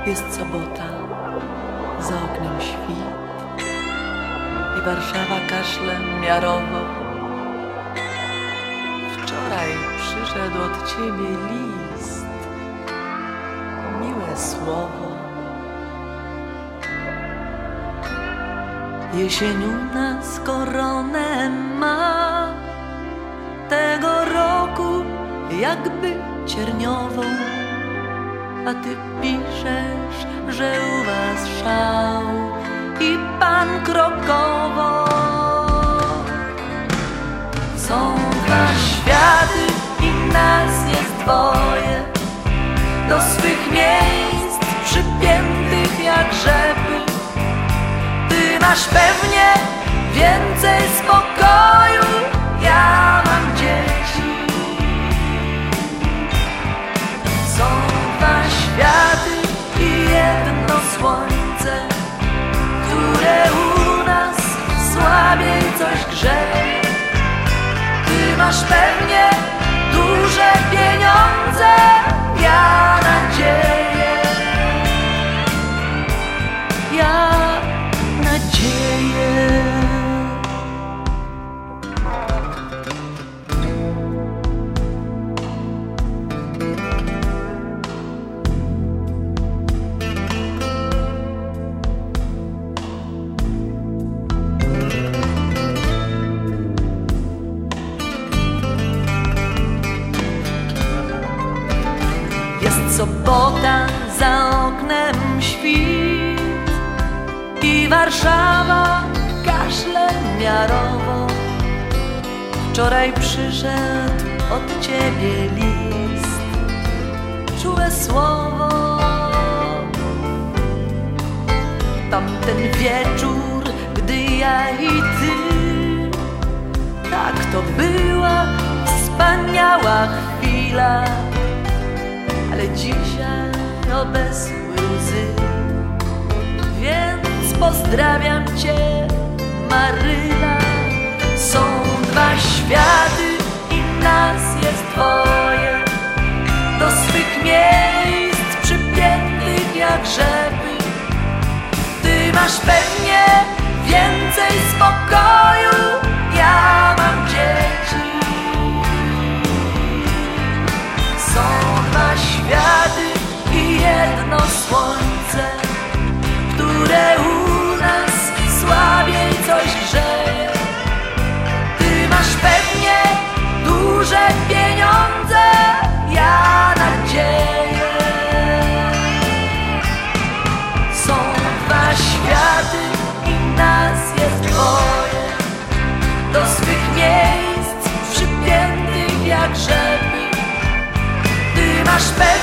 Jest sobota, za oknem świt i Warszawa kaszle miarowo. Wczoraj przyszedł od ciebie list, miłe słowo. Jesień u nas koronę ma, tego roku jakby cierniową. A ty piszesz, że u was szał i pan krokowo. Są dwa światy i nas jest dwoje, do swych miejsc przypiętych jak rzepy. Ty masz pewnie więcej spokoju, ja mam dzieci. Są dwa światy i jedno słońce, które u nas słabiej coś grzeje. Ty masz pewnie duże pieniądze, ja nadzieję. Ja nadzieję. Jest sobota, za oknem świt i Warszawa kaszle miarowo. Wczoraj przyszedł od ciebie list, czułe słowo. Tamten wieczór, gdy ja i ty, tak to była wspaniała chwila. Ale dzisiaj obesły łzy, więc pozdrawiam cię, Maryla. Są dwa światy i nas jest dwoje, do swych miejsc przypiętych jak rzepy. Ty masz pewnie więcej spokoju, ja mam dzieci. Są dwa światy i jedno słońce, które u nas słabiej coś grzeje. Ty masz pewnie duże pieniądze, ja nadzieję. Są dwa światy i nas jest dwoje, do swych miejsc przypiętych jak rzepy. Ty masz pewnie